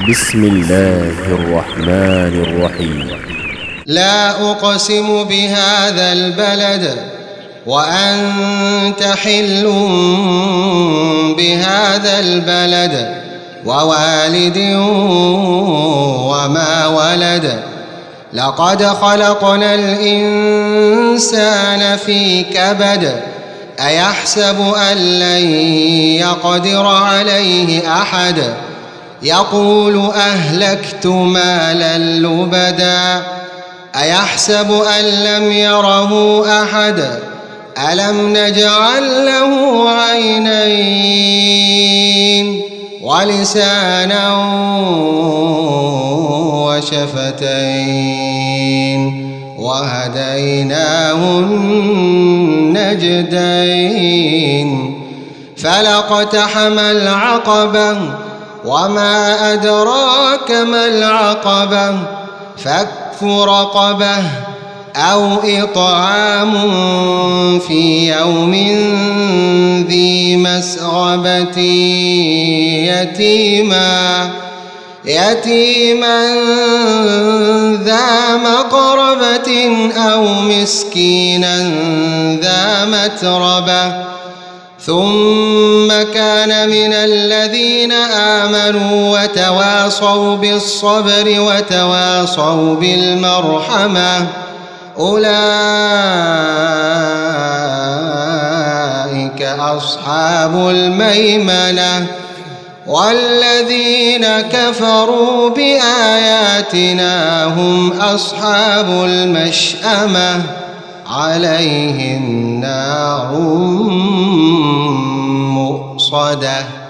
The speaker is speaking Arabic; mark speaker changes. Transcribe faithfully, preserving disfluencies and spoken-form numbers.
Speaker 1: بسم الله الرحمن الرحيم.
Speaker 2: لا أقسم بهذا البلد وأنت حل بهذا البلد ووالد وما ولد. لقد خلقنا الإنسان في كبد. أيحسب أن لن يقدر عليه أحد. يقول أهلكت مالا لبدا. أيحسب أن لم يره أحد. ألم نجعل له عينين ولسانا وشفتين وهديناه النجدين. فلاقتحم العقبة وما أدراك ما العقبة. فك رقبة أو إطعام في يوم ذي مسغبة يتيما يتيما ذا مقربة أو مسكينا ذا متربة. ثم كان من الذين آمنوا وتواصوا بالصبر وتواصوا بالمرحمة أولئك أصحاب الميمنة. والذين كفروا بآياتنا هم أصحاب المشأمة عليهم نار مؤصدة.